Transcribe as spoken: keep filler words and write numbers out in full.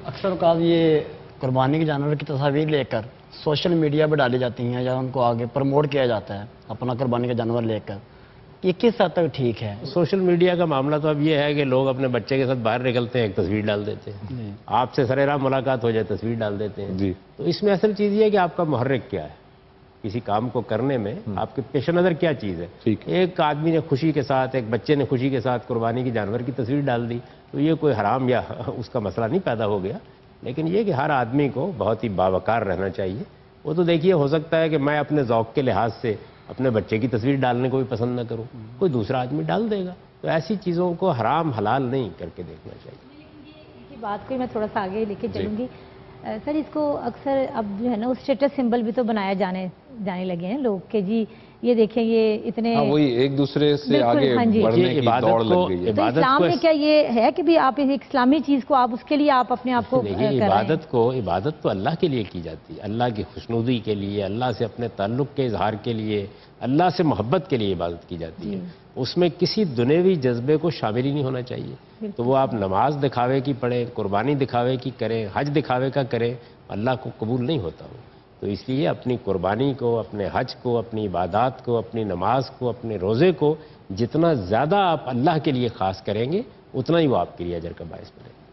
اکثر اوقات یہ قربانی کے جانور کی تصاویر لے کر سوشل میڈیا پہ ڈالی جاتی ہیں یا ان کو آگے پروموٹ کیا جاتا ہے اپنا قربانی کا جانور لے کر، یہ کس حد تک ٹھیک ہے؟ سوشل میڈیا کا معاملہ تو اب یہ ہے کہ لوگ اپنے بچے کے ساتھ باہر نکلتے ہیں، ایک تصویر ڈال دیتے ہیں، آپ سے سرے راہ ملاقات ہو جائے تصویر ڈال دیتے ہیں. تو اس میں اصل چیز یہ ہے کہ آپ کا محرک کیا ہے، کسی کام کو کرنے میں آپ کے پیش نظر کیا چیز ہے. ایک آدمی نے خوشی کے ساتھ، ایک بچے نے خوشی کے ساتھ قربانی کی جانور کی تصویر ڈال دی تو یہ کوئی حرام یا اس کا مسئلہ نہیں پیدا ہو گیا. لیکن یہ کہ ہر آدمی کو بہت ہی باوقار رہنا چاہیے. وہ تو دیکھیے ہو سکتا ہے کہ میں اپنے ذوق کے لحاظ سے اپنے بچے کی تصویر ڈالنے کو بھی پسند نہ کروں، کوئی دوسرا آدمی ڈال دے گا. تو ایسی چیزوں کو حرام حلال نہیں کر کے دیکھنا چاہیے. لیکن بات کو میں تھوڑا سا آگے لے کے چلوں گی سر. اس کو اکثر اب جو ہے نا اسٹیٹس سمبل بھی تو بنایا جانے جانے لگے ہیں لوگ کہ جی یہ دیکھیں یہ اتنے وہی ایک دوسرے سے آگے بڑھنے کی دوڑ لگ گئی ہے. تو اسلام میں کیا یہ ہے کہ بھی آپ ایک اسلامی چیز کو آپ اس کے لیے آپ اپنے آپ کو عبادت کو عبادت تو اللہ کے لیے کی جاتی ہے، اللہ کی خوشنودی کے لیے، اللہ سے اپنے تعلق کے اظہار کے لیے، اللہ سے محبت کے لیے عبادت کی جاتی ہے. اس میں کسی دنیوی جذبے کو شامل ہی نہیں ہونا چاہیے. تو وہ آپ نماز دکھاوے کی پڑھیں، قربانی دکھاوے کی کریں، حج دکھاوے کا کریں، اللہ کو قبول نہیں ہوتا وہ. تو اس لیے اپنی قربانی کو، اپنے حج کو، اپنی عبادات کو، اپنی نماز کو، اپنے روزے کو جتنا زیادہ آپ اللہ کے لیے خاص کریں گے اتنا ہی وہ آپ کے لیے اجر کا باعث بنے گا.